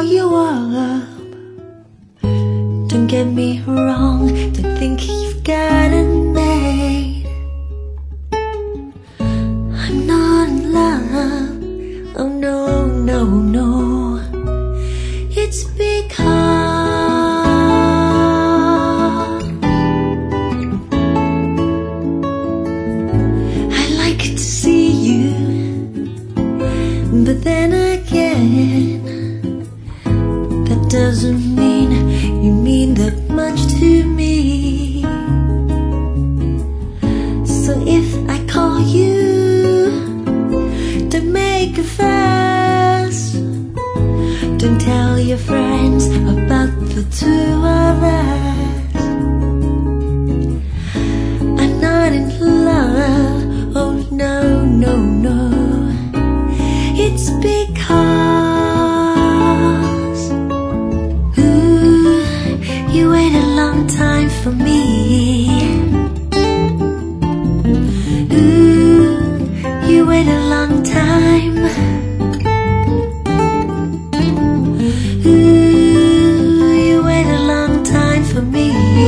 you up. Don't get me wrong, don't think you've got it made. I'm not in love, oh no, no, no. It's because I like to see you, but then again, that doesn't mean you mean that much to me. So if I call you, don't make a fuss. Don't tell your friends about the two of us. I'm not in love, oh no, no, no. It's because you wait a long time for me. You wait a long time. You wait a long time for me.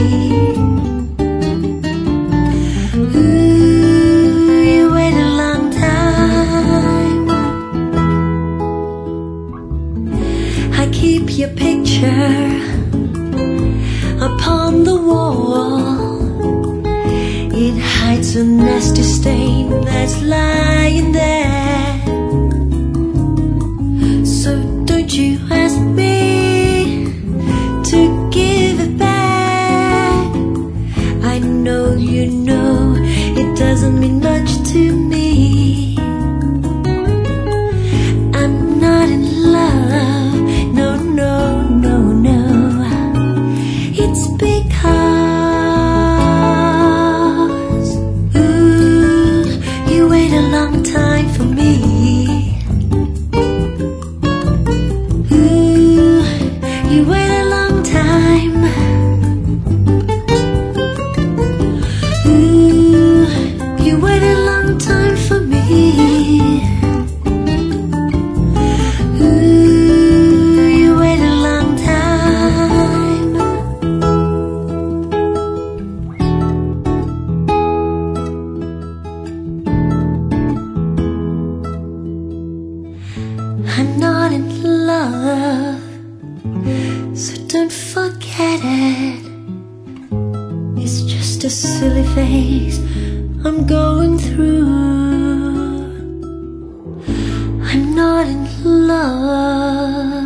You wait a long time. I keep your picture upon the wall. It hides a nasty stain that's lying there. So don't you ask me to give it back. I know you know it doesn't mean much to me. I'm not in love, no, no, no, no. It's because you wait a long time for me. You wait a long time. You wait a long time for me. You wait a long time. I'm not in love, so don't forget it. It's just a silly phase I'm going through. I'm not in love.